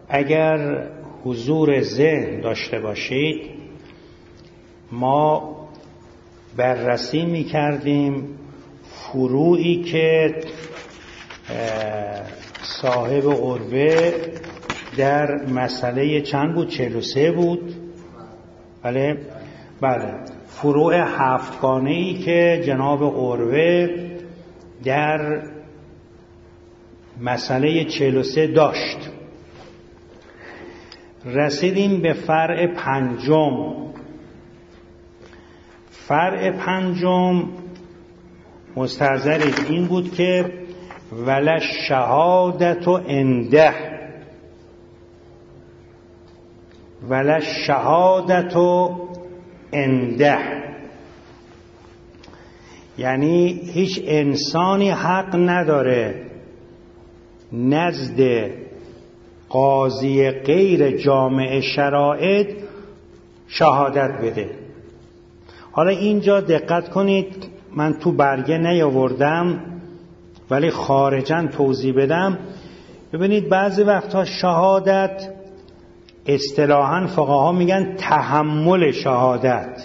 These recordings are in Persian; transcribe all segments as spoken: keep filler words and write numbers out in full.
اگر حضور ذهن داشته باشید، ما بررسی می کردیم فروعی که صاحب قربه در مسئله چند بود؟ چهل و سه بود. بله بله فروع هفتگانه‌ای که جناب قربه در مسئله چهل و سه داشت. رسیدیم به فرع پنجم. فرع پنجم مستحضر این بود که ولا شهادت و انده ولا شهادت و انده، یعنی هیچ انسانی حق نداره نزد قاضی غیر جامع شرائط شهادت بده. حالا اینجا دقت کنید، من تو برگه نیاوردم ولی خارجاً توضیح بدم. ببینید بعضی وقتها شهادت اصطلاحاً فقها میگن تحمل شهادت،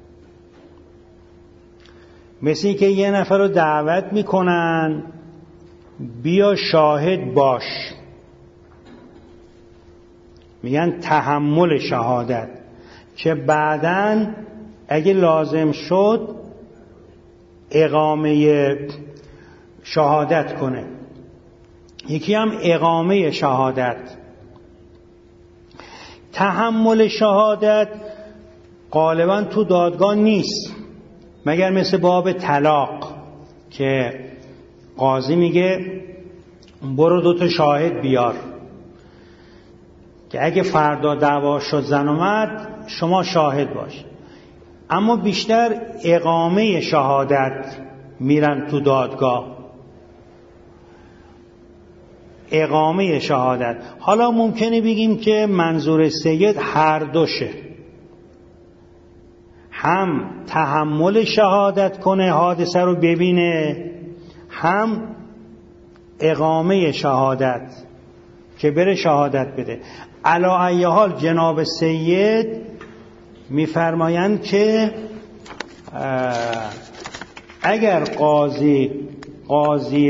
مثل این که یه نفر رو دعوت میکنن بیا شاهد باش، میگن تحمل شهادت، که بعداً اگه لازم شد اقامه شهادت کنه. یکی هم اقامه شهادت. تحمل شهادت غالبا تو دادگاه نیست، مگر مثل باب طلاق که قاضی میگه برو دوتا شاهد بیار که اگه فردا دعوا شد زن اومد شما شاهد باش. اما بیشتر اقامه شهادت میرن تو دادگاه، اقامه شهادت. حالا ممکنه بگیم که منظور سید هر دوشه، هم تحمل شهادت کنه حادثه رو ببینه، هم اقامه شهادت که بره شهادت بده. علی ای حال جناب سید میفرمایند که اگر قاضی قاضی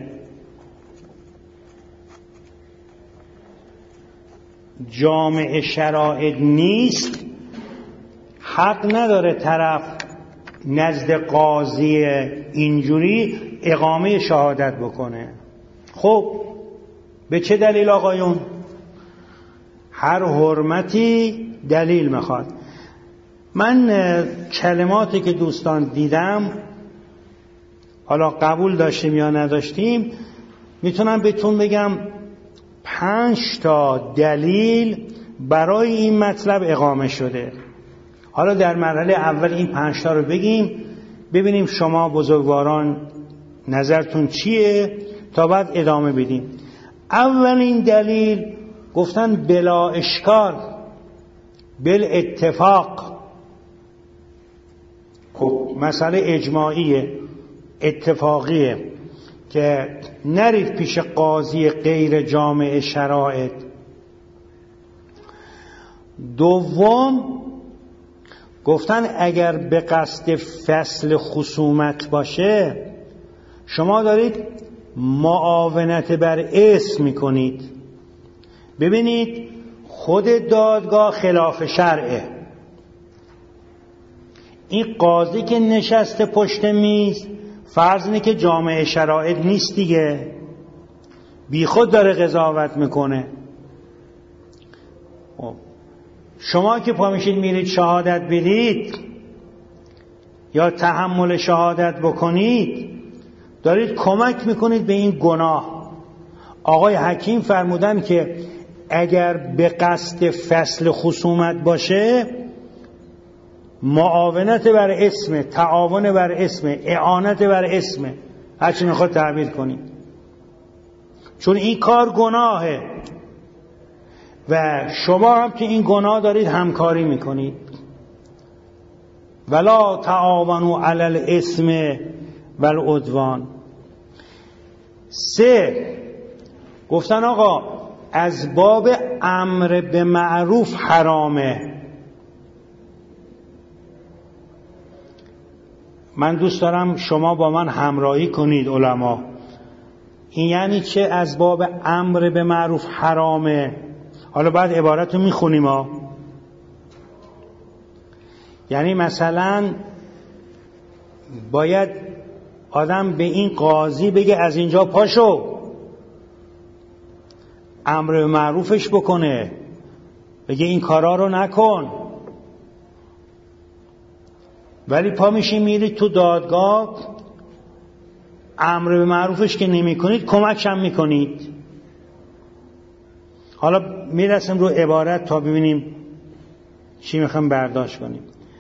جامع شرائط نیست، حق نداره طرف نزد قاضی اینجوری اقامه شهادت بکنه. خب به چه دلیل آقایون؟ هر حرمتی دلیل میخواد. من کلماتی که دوستان دیدم، حالا قبول داشتیم یا نداشتیم، میتونم بهتون بگم پنج تا دلیل برای این مطلب اقامه شده. حالا در مرحله اول این پنج تا رو بگیم، ببینیم شما بزرگواران نظرتون چیه، تا بعد ادامه بدیم. اولین دلیل گفتن بلا اشکال، بل اتفاق. خب مسئله اجماعیه، اتفاقیه که نرید پیش قاضی غیر جامع شرائط. دوم گفتن اگر به قصد فصل خصومت باشه، شما دارید معاونت بر اسم میکنید. ببینید خود دادگاه خلاف شرعه. این قاضی که نشسته پشت میز، فرض اینه که جامع شرائط نیست دیگه، بی خود داره قضاوت میکنه. شما که پا میشید میرید شهادت بدید یا تحمل شهادت بکنید، دارید کمک میکنید به این گناه. آقای حکیم فرمودن که اگر به قصد فصل خصومت باشه، معاونت بر اسم، تعاون بر اسم، اعانت بر اسم، هرچی میخواد تعبیر کنید، چون این کار گناهه و شما هم که این گناه دارید همکاری میکنید. ولا تعاونوا علی الاسم والعدوان. سه، گفتن آقا از باب امر به معروف حرامه. من دوست دارم شما با من همراهی کنید علما. این یعنی چه از باب امر به معروف حرامه؟ حالا بعد عبارت رو میخونیم ها. یعنی مثلا باید آدم به این قاضی بگه از اینجا پاشو، امر به معروفش بکنه، بگه این کارا رو نکن. ولی پا میشی میرید تو دادگاه، امر به معروفش که نمی کنید کمکش هم میکنید. حالا میرسیم رو عبارت تا ببینیم چی میخوایم برداشت کنیم.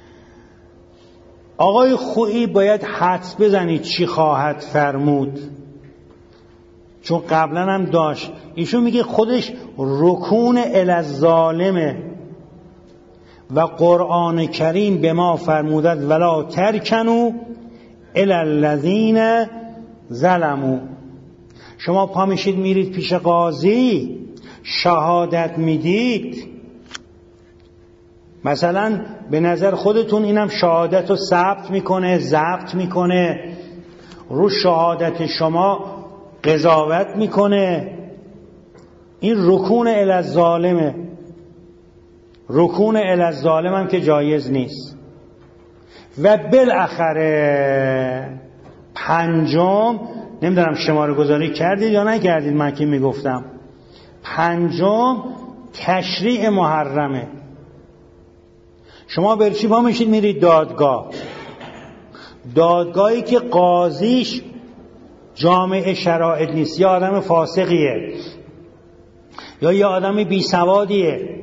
آقای خویی باید حدس بزنید چی خواهد فرمود، چون قبلا هم داشت. ایشون میگه خودش رکون الی الظالمه و قرآن کریم به ما فرمودد ولا ترکنوا الی الذین ظلموا. شما پا میشید میرید پیش قاضی، شهادت میدید، مثلا به نظر خودتون اینم شهادت رو ثبت میکنه، ضبط میکنه، رو شهادت شما قضاوت میکنه. این رکون الی الظالمه. رکون الی الظالم هم که جایز نیست. و بالاخره پنجم، نمیدونم شماره گذاری کردید یا نکردید، من که میگفتم پنجم تشریع محرمه. شما برچی پا میشید میرید دادگاه، دادگاهی که قاضیش جامع شرائط نیست، یا آدم فاسقیه یا یه آدم بی سوادیه.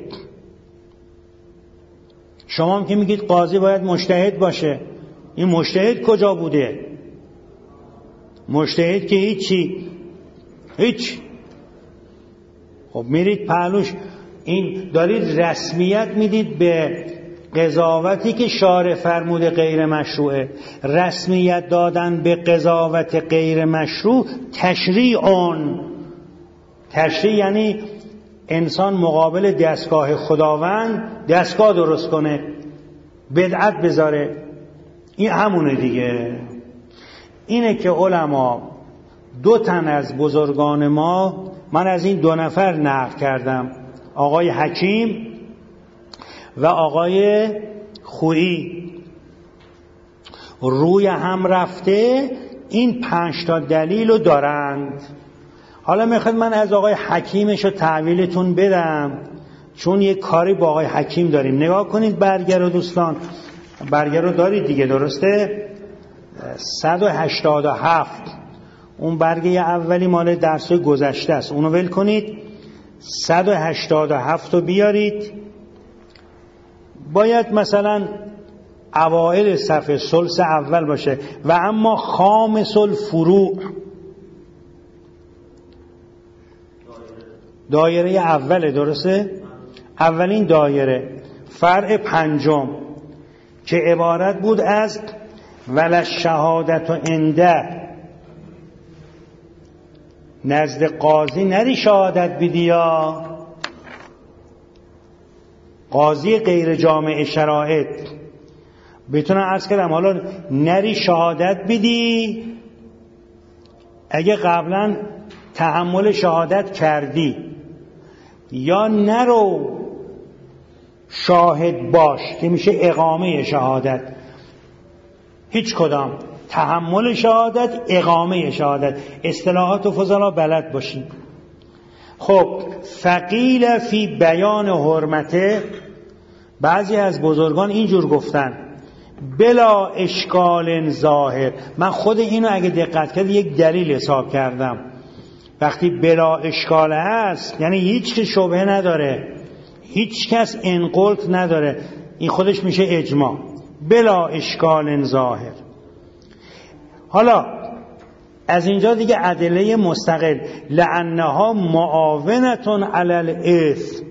شما هم که میگید قاضی باید مجتهد باشه، این مجتهد کجا بوده؟ مجتهد که هیچی، هیچ. خب میرید پهلوش، این دارید رسمیت میدید به قضاوتی که شارع فرموده غیر مشروعه. رسمیت دادن به قضاوت غیر مشروع تشریع آن. تشریع یعنی انسان مقابل دستگاه خداوند دستگاه درست کنه، بدعت بذاره. این همونه دیگه. اینه که علما دو تن از بزرگان ما، من از این دو نفر نقل کردم، آقای حکیم و آقای خویی، روی هم رفته این پنج تا دلیل رو دارند. حالا میخواد من از آقای حکیمش رو تحویلتون بدم، چون یه کاری با آقای حکیم داریم. نگاه کنید برگه رو دوستان، برگه رو دارید دیگه، درسته؟ صد و هشتاد و هفت، اون برگه اولی مال درس گذشته است، اونو ول کنید. صد و هشتاد و هفت رو بیارید. باید مثلا اوائل صفحه ثلث اول باشه. و اما خامس الفروع، دایره اوله، درسته؟ اولین دایره، فرع پنجم که عبارت بود از ولا شهادت و انده، نزد قاضی نری شهادت بدی، یا قاضی غیر جامع شرائط بتونم عرض کردم، حالا نری شهادت بدی اگه قبلا تحمل شهادت کردی، یا نرو شاهد باش که میشه اقامه شهادت. هیچ کدام، تحمل شهادت، اقامه شهادت، اصطلاحات و فضلا بلد باشید. خب فقیل فی بیان حرمته، بعضی از بزرگان اینجور گفتن بلا اشکال ظاهر. من خود اینو اگه دقت کرد یک دلیل حساب کردم. وقتی بلا اشکال هست یعنی هیچ که شبهه نداره، هیچ کس انقلت نداره، این خودش میشه اجماع. بلا اشکال ظاهر. حالا از اینجا دیگه ادله مستقل، لانها معاونتون علی الاثم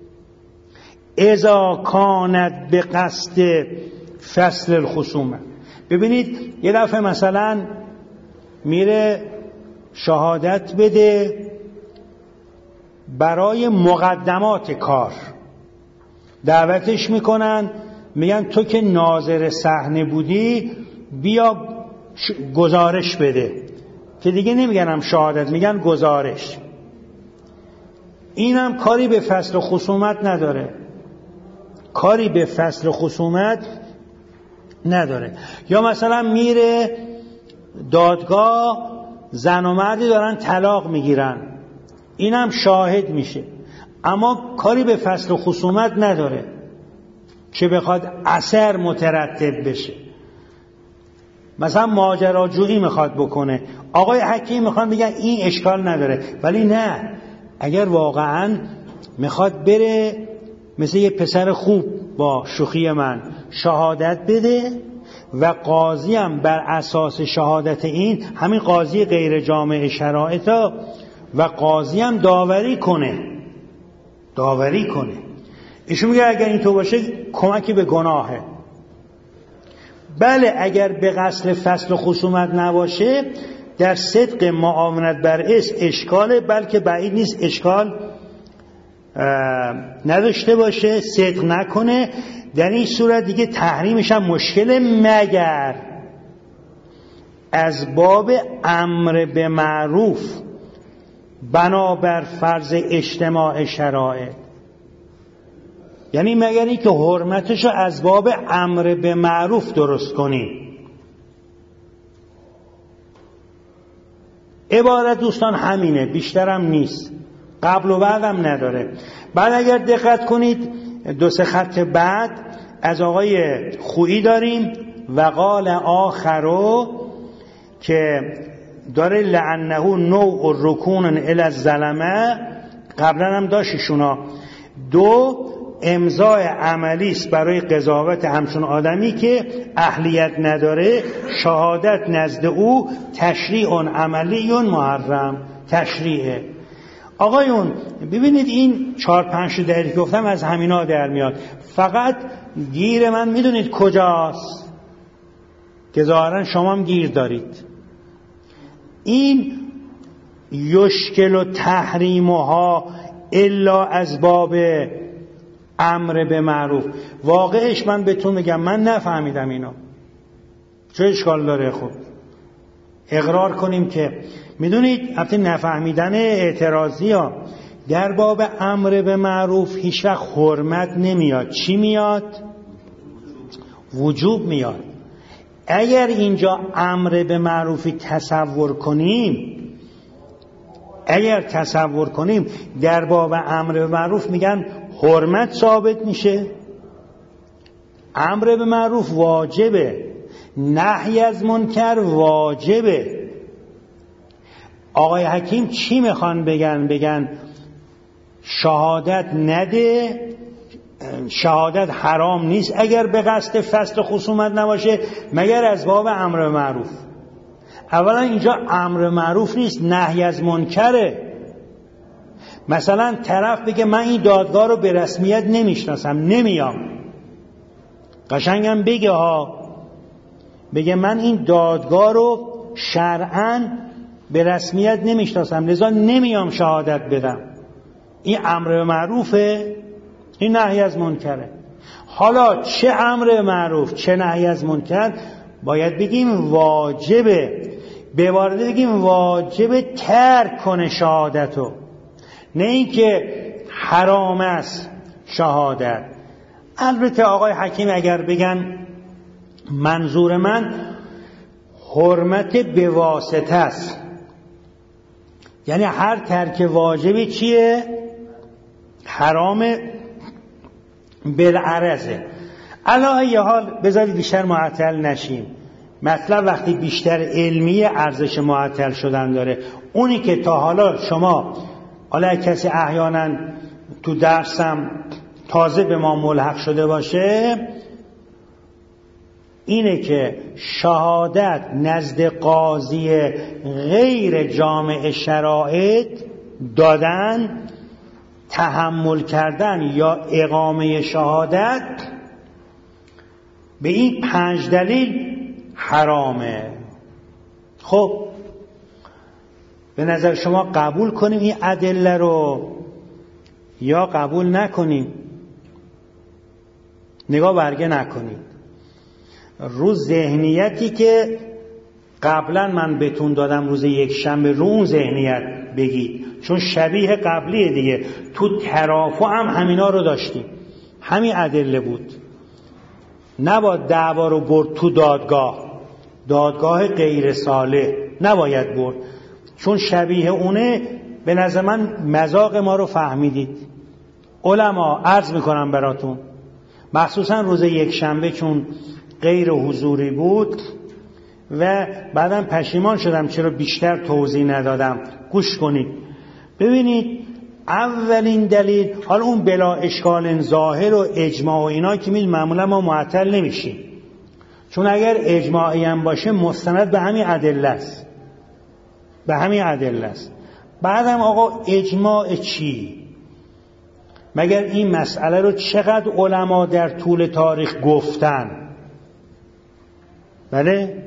اذا کانت به قصد فصل الخصومه. ببینید یه دفعه مثلا میره شهادت بده، برای مقدمات کار دعوتش میکنن، میگن تو که ناظر صحنه بودی بیا گزارش بده، که دیگه نمیگنم شهادت، میگن گزارش. اینم کاری به فصل خصومت نداره، کاری به فصل خصومت نداره. یا مثلا میره دادگاه، زن و مردی دارن طلاق میگیرن، اینم شاهد میشه، اما کاری به فصل خصومت نداره که بخواد اثر مترتب بشه. مثلا ماجراجویی میخواد بکنه، آقای حکیم میخواد بگن این اشکال نداره، ولی نه، اگر واقعا میخواد بره مثل یه پسر خوب با شوخی من شهادت بده و قاضی هم بر اساس شهادت این، همین قاضی غیر جامع شرایط و قاضی هم داوری کنه داوری کنه ایشون میگه اگر این تو باشه کمکی به گناهه. بله اگر به قصد فصل خصومت نباشه، در صدق معاونت بر اسم اشکاله، بلکه بعید نیست اشکال نداشته باشه، صدق نکنه. در این صورت دیگه تحریمش هم مشکله، مگر از باب امر به معروف بنابر فرض اجتماع شرایط، یعنی مگر این که حرمتشو از باب امر به معروف درست کنیم. عبارت دوستان همینه، بیشترم نیست، قبل و بعدم نداره. بعد اگر دقت کنید دو سه خط بعد از آقای خویی داریم و قال آخرو که داره لعنه نوع رکون الی الظلمه، قبلا هم داشتیشونا. دو، امضای عملی است برای قضاوت همچون آدمی که اهلیت نداره، شهادت نزد او تشریع عملی محرم، تشریعه. آقایون ببینید این چهار پنج دقیقه که گفتم از همینا در میاد، فقط گیر من میدونید کجاست که ظاهرا شما هم گیر دارید. این یشکل و تحریمها الا از باب امر به معروف، واقعش من بهتون میگم من نفهمیدم اینو، چه اشکال داره؟ خب اقرار کنیم که میدونید البته نفهمیدن اعتراضی ها در باب امر به معروف هیچ وقت حرمت نمیاد، چی میاد؟ وجوب میاد. اگر اینجا امر به معروفی تصور کنیم، اگر تصور کنیم در باب امر به معروف میگن حرمت ثابت میشه، امر به معروف واجبه، نهی از منکر واجبه. آقای حکیم چی میخوان بگن؟ بگن شهادت نده، شهادت حرام نیست اگر به قصد فصل خصومت نباشه مگر از باب امر به معروف. اولا اینجا امر معروف نیست، نهی از منکره. مثلا طرف بگه من این دادگاه رو به رسمیت نمیشناسم، نمیام، قشنگم بگه ها، بگه من این دادگاه رو شرعاً به رسمیت نمیشناسم لذا نمیام شهادت بدم، این امر به معروفه، این نهی از منکره. حالا چه امر معروف چه نهی از منکر باید بگیم واجبه، به وارده بگیم واجبه ترک کنه شهادتو، نه اینکه حرام است شهادت. البته آقای حکیم اگر بگن منظور من حرمت به واسطه است، یعنی هر ترک واجبی چیه؟ حرام بالعرضه. علی ای حال بذارید بیشتر معطل نشیم، مطلب وقتی بیشتر علمی ارزش معطل شدن داره. اونی که تا حالا شما، حالا کسی احیانا تو درسم تازه به ما ملحق شده باشه، اینه که شهادت نزد قاضی غیر جامع شرایط دادن، تحمل کردن یا اقامه شهادت به این پنج دلیل حرامه. خب به نظر شما قبول کنیم این ادله رو یا قبول نکنیم. نگاه برگه نکنید رو ذهنیتی که قبلا من بهتون دادم روز یک شنبه، رو اون ذهنیت بگید، چون شبیه قبلیه دیگه. تو ترافع هم همینا رو داشتیم، همین ادله بود. نباید دعوا رو برد تو دادگاه، دادگاه غیر صالح نباید برد، چون شبیه اونه. به نظر من مذاق ما رو فهمیدید علما. عرض میکنم براتون مخصوصا روز یک شنبه چون غیر حضوری بود و بعدم پشیمان شدم چرا بیشتر توضیح ندادم. گوش کنید ببینید. اولین دلیل، حالا اون بلا اشکال ظاهر و اجماع و اینا که میل معمولا ما معطل نمیشیم، چون اگر اجماعی هم باشه مستند به همین ادله است، به همین ادله است. بعدم آقا اجماع چی؟ مگر این مسئله رو چقدر علما در طول تاریخ گفتن؟ بله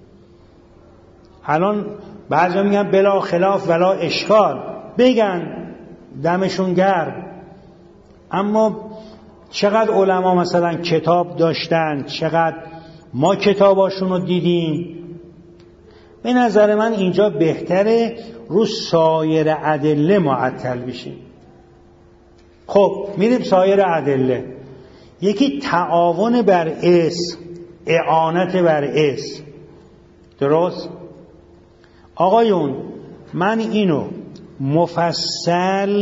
الان بعضی میگن بلا خلاف ولا اشکال، بگن دمشون گرم، اما چقدر علما مثلا کتاب داشتن، چقدر ما کتاباشون رو دیدیم. به نظر من اینجا بهتره رو سایر ادله معطل بشیم. خب میریم سایر ادله. یکی تعاون بر اسم، اعانت بر اسم. درست؟ آقایون من اینو مفصل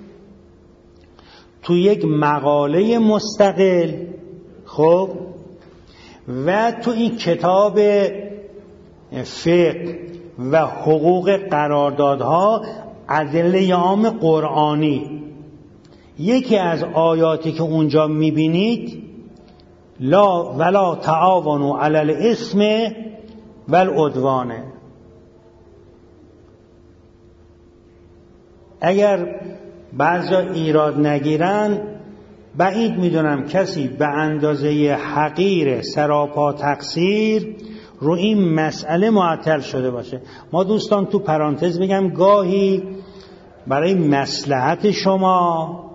تو یک مقاله مستقل خب و تو این کتاب فقه و حقوق قراردادها ادله عام قرآنی، یکی از آیاتی که اونجا میبینید لا ولا تعاونوا علی الاثم والعدوان. اگر بعضا ایراد نگیرن، بعید میدونم کسی به اندازه حقیر سراپا تقصیر رو این مسئله معطل شده باشه. ما دوستان تو پرانتز بگم گاهی برای مصلحت شما،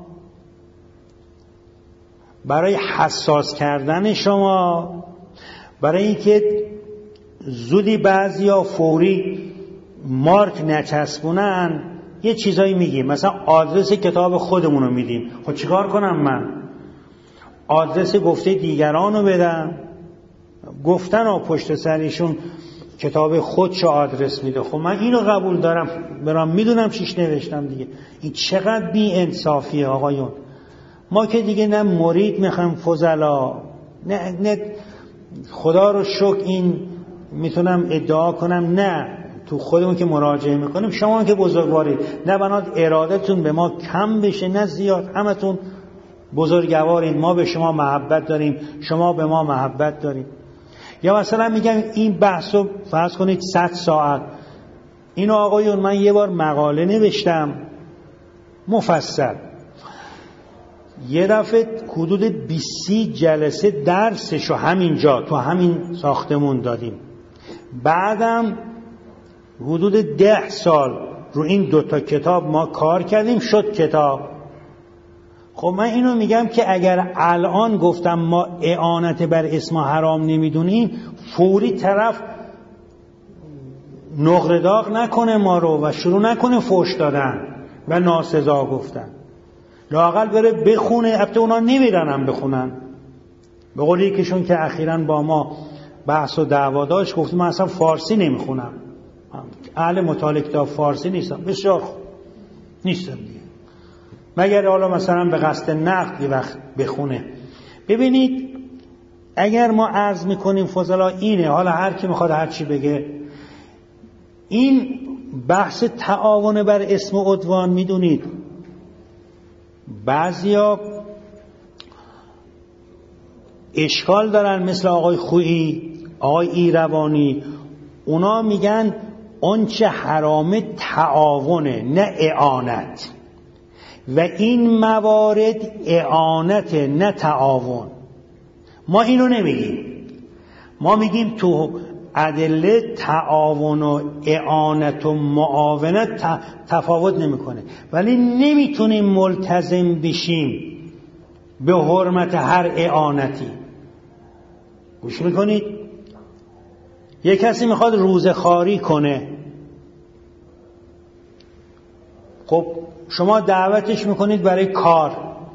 برای حساس کردن شما، برای اینکه زودی بعضیا فوری مارک نچسبونن یه چیزایی میگیم، مثلا آدرس کتاب خودمون رو میدیم. خب چیکار کنم من؟ آدرس گفته دیگران رو بدم؟ گفتن و پشت سرشون کتاب خودشو آدرس میده. خب من اینو قبول دارم، برام میدونم چیش نوشتم دیگه. این چقدر بی انصافیه آقایون. ما که دیگه نه مرید میخوام فضلا، نه نه خدا رو شکر این میتونم ادعا کنم، نه تو خودمون که مراجعه میکنیم، شما که بزرگوارید، نه بنات ارادتون به ما کم بشه نه زیاد، همتون بزرگوارید، ما به شما محبت داریم، شما به ما محبت دارید. یا مثلا میگم این بحثو فرض کنید صد ساعت، اینو آقایون من یه بار مقاله نوشتم مفصل، یه دفعه حدود بیست جلسه درسشو همینجا تو همین ساختمون دادیم. بعدم حدود ده سال رو این دوتا کتاب ما کار کردیم، شد کتاب. خب من اینو میگم که اگر الان گفتم ما اعانت بر اسم حرام نمیدونیم، فوری طرف نقره داغ نکنه ما رو و شروع نکنه فحش دادن و ناسزا گفتن. لااقل بره بخونه، البته اونا نمیرن هم بخونن. به قول یکیشون که اخیراً با ما بحث و دعوا داشت، گفت من اصلا فارسی نمیخونم، اهل مطالعه کتاب فارسی نیستم. بسیار خوب، نیستم دیگه، مگر حالا مثلا به قصد نقد یه وقت بخونه. ببینید اگر ما عرض میکنیم فضلا اینه، حالا هر کی میخواد هر چی بگه، این بحث تعاون بر اسم و عدوان، میدونید بعضیا اشکال دارن مثل آقای خویی، آقای ایروانی، اونا میگن آنچه حرام تعاونه نه اعانت، و این موارد اعانت نه تعاون. ما اینو نمیگیم، ما میگیم تو ادله تعاون و اعانت و معاونت تفاوت نمیکنه، ولی نمیتونیم ملتزم بشیم به حرمت هر اعانتی. گوش میکنید؟ یک کسی میخواد روزخواری کنه، خب شما دعوتش میکنید برای کار،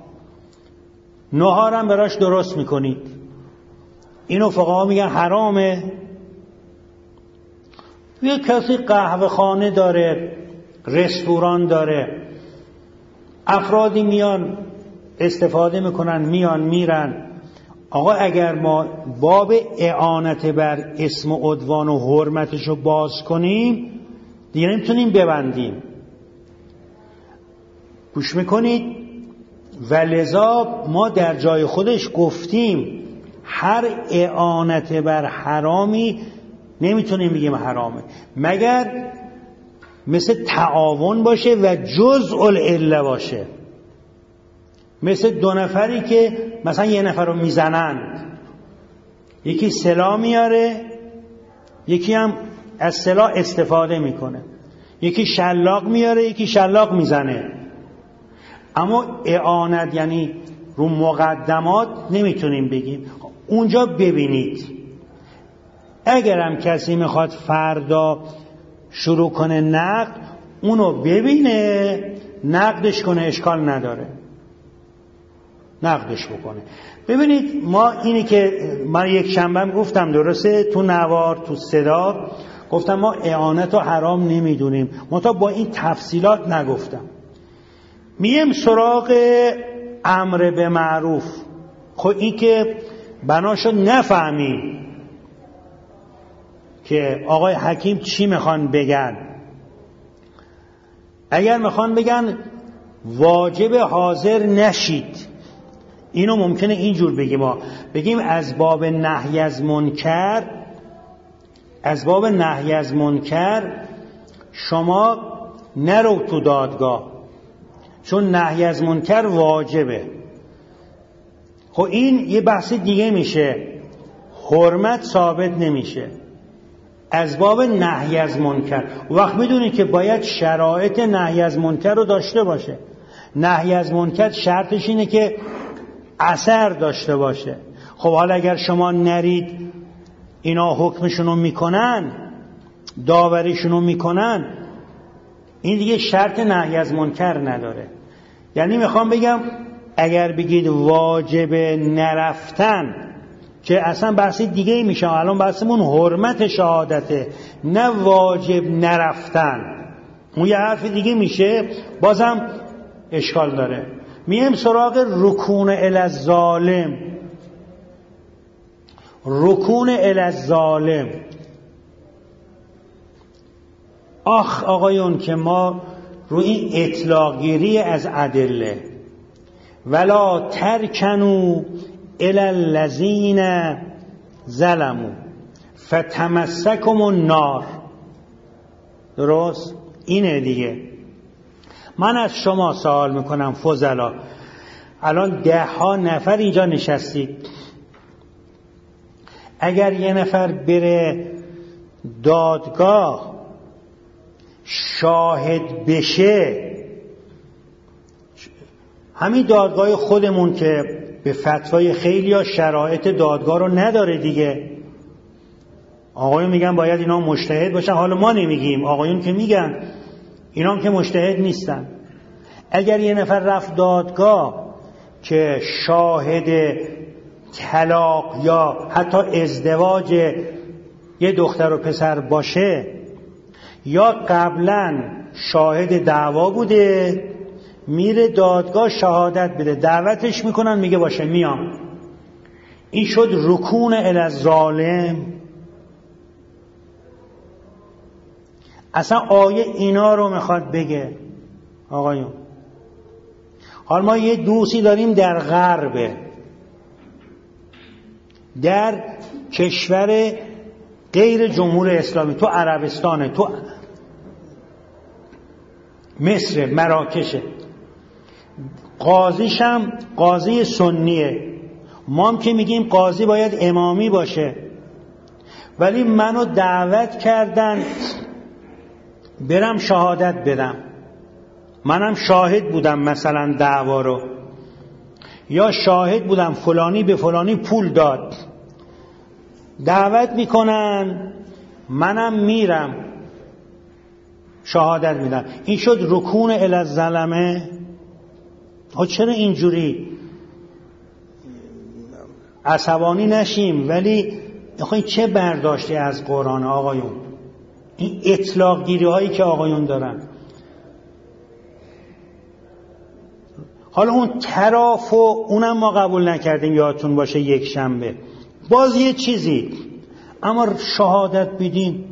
نهارم براش درست میکنید، اینو فقها میگن حرامه. یک کسی قهوه خانه داره، رستوران داره، افرادی میان استفاده میکنن، میان میرن. آقا اگر ما باب اعانت بر اسم و عدوان و حرمتش رو باز کنیم دیگه نمیتونیم ببندیم. گوش میکنید؟ ولذا ما در جای خودش گفتیم هر اعانت بر حرامی نمیتونیم بگیم حرامه مگر مثل تعاون باشه و جزء العله باشه. مثل دو نفری که مثلا یه نفر رو میزنند، یکی سلاح میاره، یکی هم از سلاح استفاده میکنه، یکی شلاق میاره، یکی شلاق میزنه. اما اعانت یعنی رو مقدمات نمیتونیم بگیم. اونجا ببینید اگرم کسی میخواد فردا شروع کنه نقد، اونو ببینه نقدش کنه، اشکال نداره، نقدش بکنه. ببینید ما اینی که من یک شنبه گفتم درسته، تو نوار تو صدا گفتم ما اعانت رو حرام نمیدونیم، منتها با این تفصیلات نگفتم. میم سراغ امر به معروف. خب این که بناشو نفهمیم که آقای حکیم چی میخوان بگن. اگر میخوان بگن واجب حاضر نشید، اینو ممکنه اینجور بگیم، ما بگیم از باب نهی از منکر، از باب نهی از منکر شما نرو تو دادگاه، چون نهی از منکر واجبه. خب این یه بحث دیگه میشه، حرمت ثابت نمیشه از باب نهی از منکر. وقت میدونید که باید شرایط نهی از منکر رو داشته باشه. نهی از منکر شرطش اینه که اثر داشته باشه. خب حالا اگر شما نرید اینا حکمشونو میکنن، داوریشونو میکنن، این دیگه شرط نهی از منکر نداره. یعنی میخوام بگم اگر بگید واجب نرفتن که اصلا بحثی دیگه میشه، الان بحثمون حرمت شهادته، نه واجب نرفتن، اون یه حرف دیگه میشه، بازم اشکال داره. میم سراغ رکون الی الظالم. رکون الی الظالم، آخ آقایون که ما روی این اطلاق گیری از ادله ولا ترکنوا الی الذین ظلموا فتمسکم النار، درست؟ اینه دیگه. من از شما سوال میکنم فضلا، الان ده ها نفر اینجا نشستید، اگر یه نفر بره دادگاه شاهد بشه، همین دادگاه خودمون که به فتوای خیلی ها شرایط دادگاه رو نداره دیگه، آقایون میگن باید اینا مجتهد باشن، حالا ما نمیگیم، آقایون که میگن، اینا که مجتهد نیستن. اگر یه نفر رفت دادگاه که شاهد طلاق یا حتی ازدواج یه دختر و پسر باشه، یا قبلا شاهد دعوا بوده، میره دادگاه شهادت بده، دعوتش میکنن، میگه باشه میام، این شد رکون الی الظالم. اصلا آیه اینا رو میخواد بگه آقایون. حال ما یه دوستی داریم در غرب، در کشور غیر جمهور اسلامی، تو عربستانه، تو مصر، مراکشه، قاضیش هم قاضی سنیه. ما هم که میگیم قاضی باید امامی باشه، ولی منو دعوت کردن برم شهادت بدم، منم شاهد بودم مثلا دعوا رو، یا شاهد بودم فلانی به فلانی پول داد، دعوت میکنن منم میرم شهادت میدم. این شد رکون الی الظلمه. ها چرا اینجوری عصبانی نشیم؟ ولی این چه برداشتی از قرآن آقایون؟ این اطلاق گیری هایی که آقایون دارن. حالا اون طرف و اونم ما قبول نکردیم، یادتون باشه یک شنبه باز یه چیزی، اما شهادت بدیم.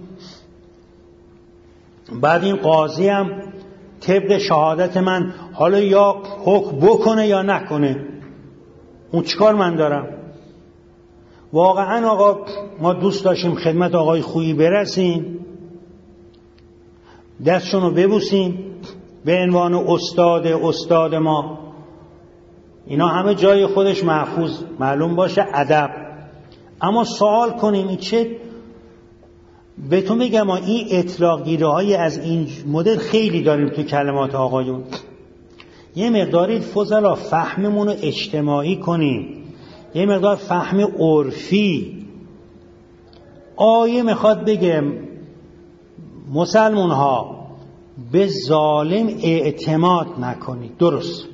بعد این قاضی هم طبق شهادت من حالا یا حکم بکنه یا نکنه، اون چیکار من دارم؟ واقعا آقا ما دوست داشتیم خدمت آقای خویی برسیم، دستشون رو ببوسیم به عنوان استاد استاد ما، اینا همه جای خودش محفوظ معلوم باشه ادب، اما سوال کنیم این چه؟ بهتون بگم ما این اطلاق گیری های از این مدل خیلی داریم تو کلمات آقایون. یه مقداری فضلا فهممون رو اجتماعی کنیم، یه مقدار فهم عرفی. آیه میخواد بگه مسلمون ها به ظالم اعتماد نکنید، درست.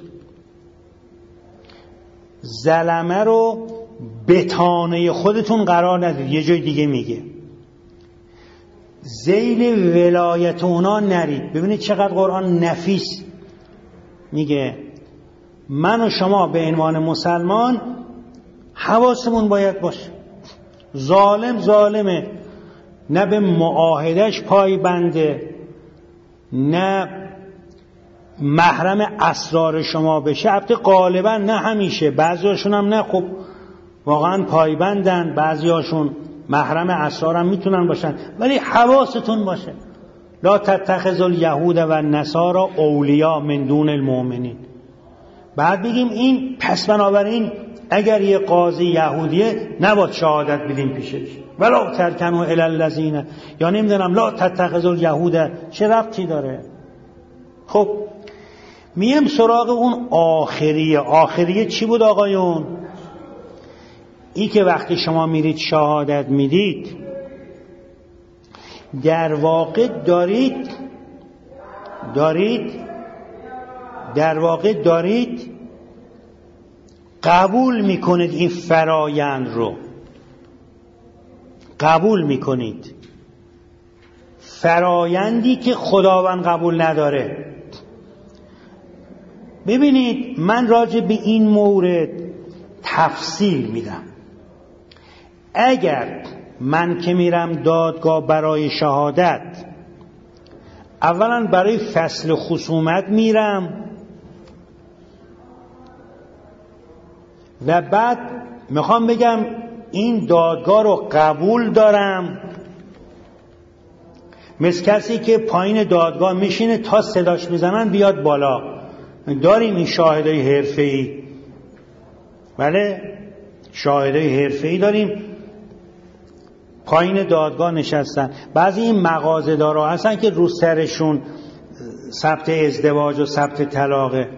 ظلمه رو بتانه خودتون قرار ندید. یه جای دیگه میگه ذیل ولایت اونا نرید. ببینید چقدر قرآن نفیس میگه. من و شما به عنوان مسلمان حواسمون باید باشه. ظالم ظالمه، نه به معاهدش پای بنده، نه محرم اسرار شما بشه. البته غالبا نه همیشه، بعضیاشون هم نه، خب واقعا پایبندن، بعضیاشون محرم اسرار هم میتونن باشن، ولی حواستون باشه. لا تتخذوا الیهود و النصارى اولیاء من دون المؤمنین. بعد بگیم این پس بنابراین اگر یه قاضی یهودیه نباید شهادت بدیم پیشش. ولا ترکنوا الی الذین، یا نمیدونم لا تتخذوا الیهود، چه ربطی داره؟ خب میم سراغ اون آخریه. آخریه چی بود آقایون؟ این که وقتی شما میرید شهادت میدید در واقع دارید دارید در واقع دارید قبول میکنید، این فرایند رو قبول میکنید، فرایندی که خداوند قبول نداره. ببینید من راجع به این مورد تفصیل میدم. اگر من که میرم دادگاه برای شهادت، اولا برای فصل خصومت میرم و بعد میخوام بگم این دادگاه رو قبول دارم، مثل کسی که پایین دادگاه میشینه تا صداش میزنن بیاد بالا. داریم این شاهدای حرفه‌ای، بله شاهدای حرفه‌ای داریم پایین دادگاه نشستن. بعضی این مغازه‌دارا هستن که رو سرشون ثبت ازدواج و ثبت طلاقه،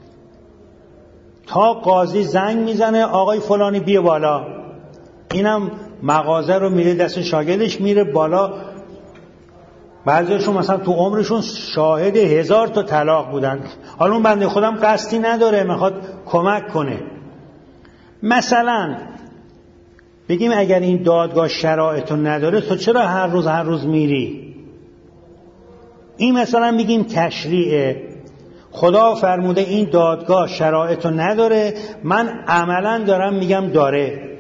تا قاضی زنگ میزنه آقای فلانی بیا بالا، اینم مغازه رو میره دست شاگردش میره بالا. بعضیشون مثلا تو عمرشون شاهد هزار تا طلاق بودن، حالا اون بنده خودم قصدی نداره، میخواد کمک کنه. مثلا بگیم اگر این دادگاه شرایطو نداره تو چرا هر روز هر روز میری؟ این مثلا بگیم تشریعه، خدا فرموده این دادگاه شرایطو نداره، من عملا دارم میگم داره.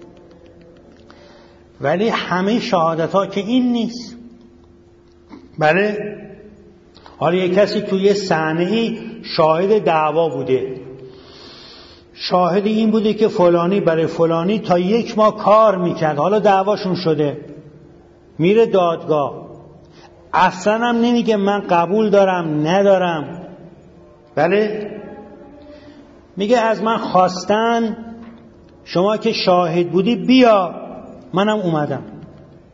ولی همه شهادت ها که این نیست. بله حالا یک کسی توی صحنه‌ای شاهد دعوا بوده، شاهد این بوده که فلانی برای فلانی تا یک ماه کار میکرد، حالا دعواشون شده، میره دادگاه، اصلا هم نمیگه من قبول دارم ندارم، بله میگه از من خواستن شما که شاهد بودی بیا، منم اومدم.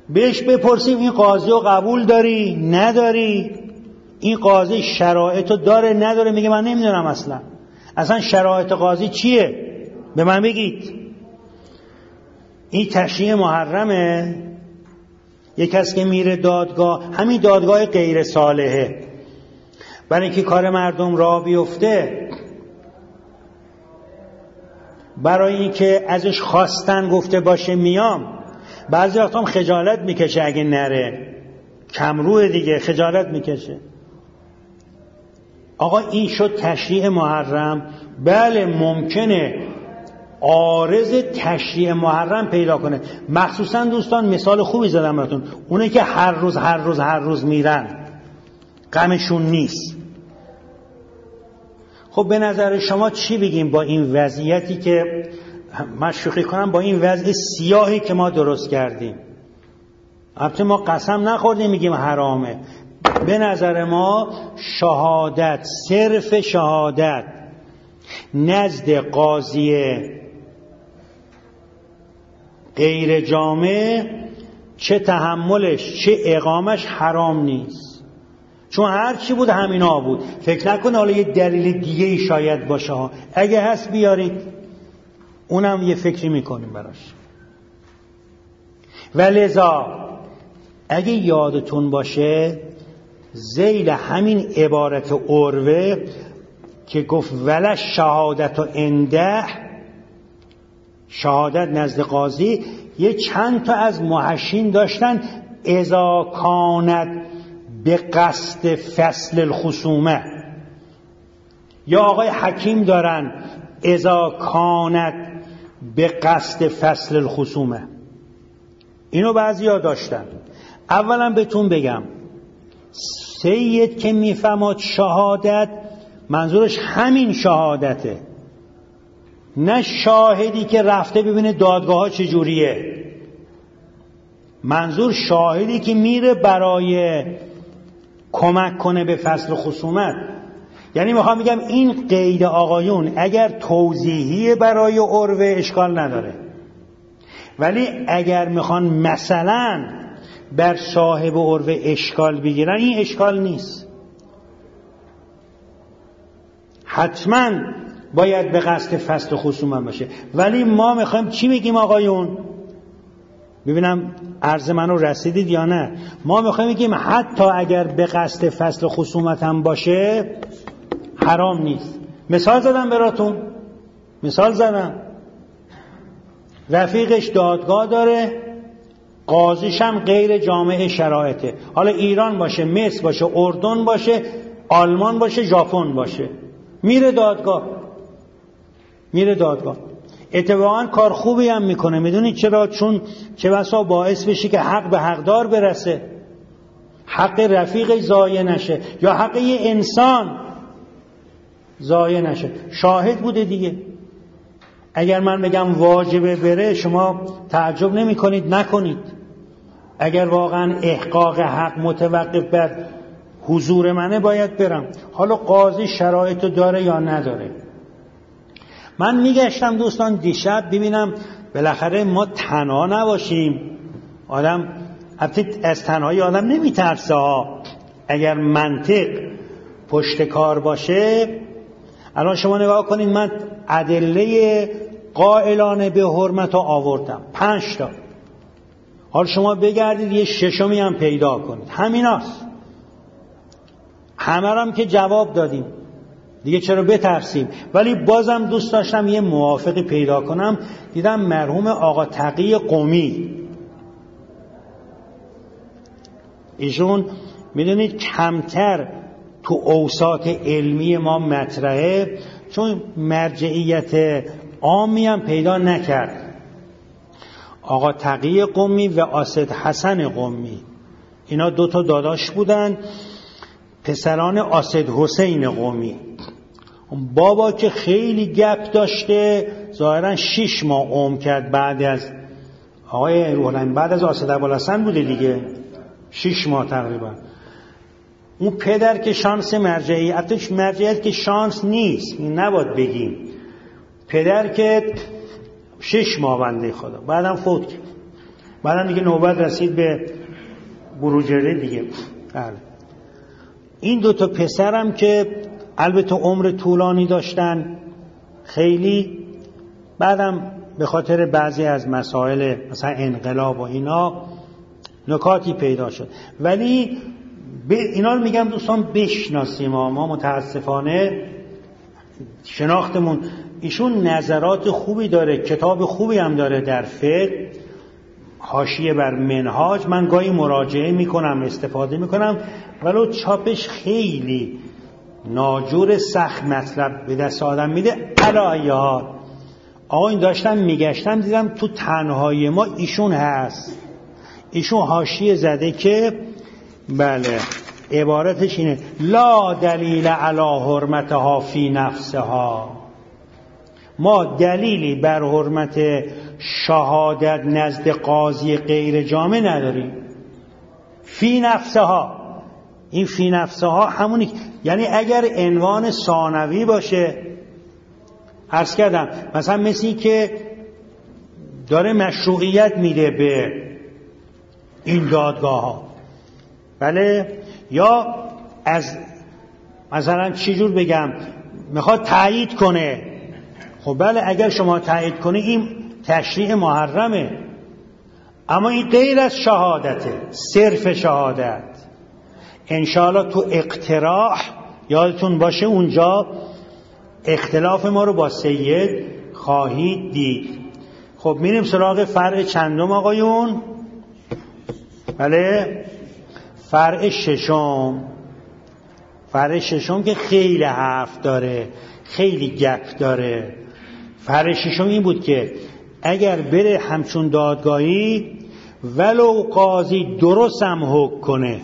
بهش بپرسیم این قاضی رو قبول داری؟ نداری؟ این قاضی شرایط رو داره نداره؟ میگه من نمیدونم اصلا. اصلا شرایط قاضی چیه؟ به من بگید. این تشریع محرمه. یک کس که میره دادگاه، همین دادگاه غیر صالحه، برای اینکه کار مردم راه بیفته، برای اینکه ازش خواستن گفته باشه میام، بعضی وقتا هم خجالت میکشه اگه نره، کمروه دیگه، خجالت میکشه. آقا این شد تشریع محرم. بله ممکنه عارض تشریع محرم پیدا کنه، مخصوصا دوستان مثال خوبی زدم براتون، اونه که هر روز هر روز هر روز میرن غمشون نیست. خب به نظر شما چی بگیم با این وضعیتی که من شوخی کنم، با این وضع سیاهی که ما درست کردیم؟ البته ما قسم نخوردیم میگیم حرامه. به نظر ما شهادت، صرف شهادت نزد قاضی غیر جامع، چه تحملش چه اقامش حرام نیست، چون هر چی بود همینا بود. فکر نکنه حالا یه دلیل دیگه ای شاید باشه ها. اگه هست بیارید، اونم یه فکری میکنیم براش. ولذا اگه یادتون باشه ذیل همین عبارت عروه که گفت ولش شهادت و انده، شهادت نزد قاضی، یه چند تا از محشین داشتن اذا کانت به قصد فصل الخصومه، یا آقای حکیم دارن اذا کانت به قصد فصل الخصومه. اینو بعضیا داشتن. اولا بهتون بگم سید که میفهمد شهادت منظورش همین شهادته، نه شاهدی که رفته ببینه دادگاه ها چجوریه. منظور شاهدی که میره برای کمک کنه به فصل خصومت. یعنی میخوام بگم این قید آقایون اگر توضیحی برای عروه اشکال نداره، ولی اگر میخوان مثلا بر صاحب عروه اشکال بگیرن، این اشکال نیست. حتما باید به قصد فصل خصومت باشه. ولی ما میخوایم چی بگیم آقایون؟ ببینم عرض منو رسیدید یا نه. ما میخوایم بگیم حتی اگر به قصد فصل خصومت هم باشه حرام نیست. مثال زدم براتون، مثال زدم. رفیقش دادگاه داره، قاضیش هم غیر جامع شرایطه، حالا ایران باشه، مصر باشه، اردن باشه، آلمان باشه، ژاپن باشه، میره دادگاه. میره دادگاه اتفاقا کار خوبی هم میکنه. میدونید چرا؟ چون چه بسا باعث بشه که حق به حقدار برسه، حق رفیقش ضایع نشه، یا حق یه انسان ضایع نشه. شاهد بوده دیگه. اگر من بگم واجبه بره، شما تعجب نمی کنید، نکنید. اگر واقعا احقاق حق متوقف بر حضور منه باید برم. حالا قاضی شرایطو داره یا نداره. من میگشتم دوستان دیشب ببینم بالاخره ما تنها نباشیم. آدم از تنهایی آدم نمیترسه ها، اگر منطق پشت کار باشه. الان شما نگاه کنید، من ادله قائلانه به حرمت رو آوردم، پنج تا. حالا شما بگردید یه ششمی هم پیدا کنید، همیناست. همه هم که جواب دادیم دیگه، چرا بترسیم؟ ولی بازم دوست داشتم یه موافقی پیدا کنم. دیدم مرحوم آقا تقی قمی، ایشون میدونید کمتر تو اوساط علمی ما مطرحه، چون مرجعیت عامی هم پیدا نکرد. آقا تقی قمی و آسد حسن قمی، اینا دوتا داداش بودن، پسران آسد حسین قمی. بابا که خیلی گپ داشته، ظاهرا شش ماه عمر کرد بعد از آقای روحانی، بعد از آسد ابوالحسن بوده دیگه، شش ماه تقریبا. اون پدر که شانس مرجعیت، مرجعیت که شانس نیست، این نباید بگیم. پدر که شش ماه بنده خدا، بعدم فوت کرد. بعدم دیگه نوبت رسید به بروجرده دیگه. بله. این دو تا پسرم که البته عمر طولانی داشتن خیلی، بعدم به خاطر بعضی از مسائل مثلا انقلاب و اینا نکاتی پیدا شد، ولی به اینا رو میگم دوستان بشناسیم. ما متاسفانه شناختمون، ایشون نظرات خوبی داره، کتاب خوبی هم داره در فقه، حاشیه بر منهاج، من گاهی مراجعه میکنم، استفاده میکنم، ولو چاپش خیلی ناجور، سخت مطلب به دست آدم میده. علایات آقا این داشتم میگشتم دیدم تو تنهایی ما ایشون هست، ایشون حاشیه زده که بله عبارتش اینه: لا دلیل علی حرمتها فی نفسها، ما دلیلی بر حرمت شهادت نزد قاضی غیر جامع نداریم. فی نفسها، این فی نفسها همونی، یعنی اگر عنوان ثانوی باشه، عرض کردم مثلا مثل این که داره مشروعیت میده به این دادگاه ها، بله، یا از مثلا چی جور بگم میخواد تایید کنه، خب بله اگر شما تایید کنی این تشریع محرمه، اما این غیر از شهادته، صرف شهادت. انشاءالله تو اقتراح یادتون باشه اونجا اختلاف ما رو با سید خواهید دید. خب میریم سراغ فرع چندم آقایون؟ بله، فرع ششم. فرع ششم که خیلی حرف داره، خیلی گپ داره. فرع ششم این بود که اگر بره همچون دادگاهی ولو قاضی درست هم حکم کنه،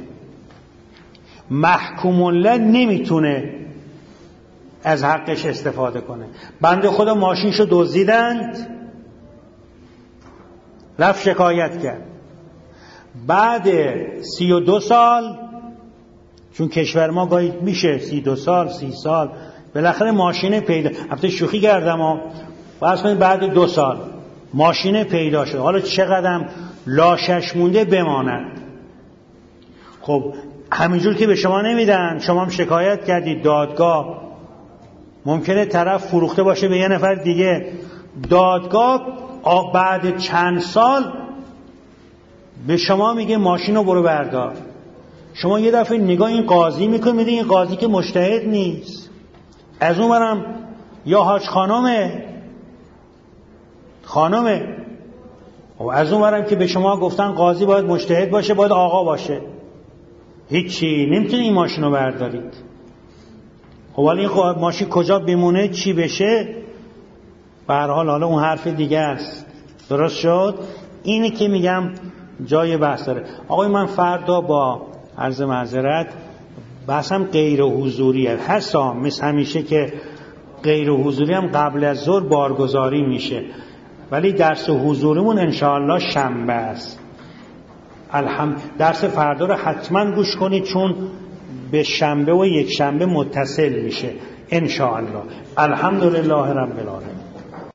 محکوم له نمیتونه از حقش استفاده کنه. بنده خدا ماشینشو دزدیدند، رفت شکایت کرد، بعد سی و دو سال، چون کشور ما گاهی میشه سی دو سال سی سال، بالاخره ماشین پیدا، البته شوخی کردم ها، فرض کنید بعد دو سال ماشین پیدا شد، حالا چقدر لاشش مونده بماند. خب همینجور که به شما نمیدن، شما هم شکایت کردید دادگاه، ممکنه طرف فروخته باشه به یه نفر دیگه، دادگاه بعد چند سال به شما میگه ماشین رو برو بردار. شما یه دفعه نگاه این قاضی میکنی، میده این قاضی که مجتهد نیست، از اون برم یا حاج خانمه خانمه و از اون برم که به شما گفتن قاضی باید مجتهد باشه، باید آقا باشه، هیچی نمیتونی این ماشین رو بردارید. خب ولی این ماشین کجا بمونه، چی بشه، به هر حال حالا اون حرف دیگه است. درست شد؟ اینه که میگم جای بحث داره. آقای من فردا با عرض معذرت بحثم غیر حضوریه، هستا مثل همیشه که غیر حضوری هم قبل از ظهر بارگذاری میشه، ولی درس حضوریمون انشاءالله شنبه است. الحمد درس فردا رو حتما گوش کنید، چون به شنبه و یک شنبه متصل میشه انشاءالله. الحمدلله رب العالمین.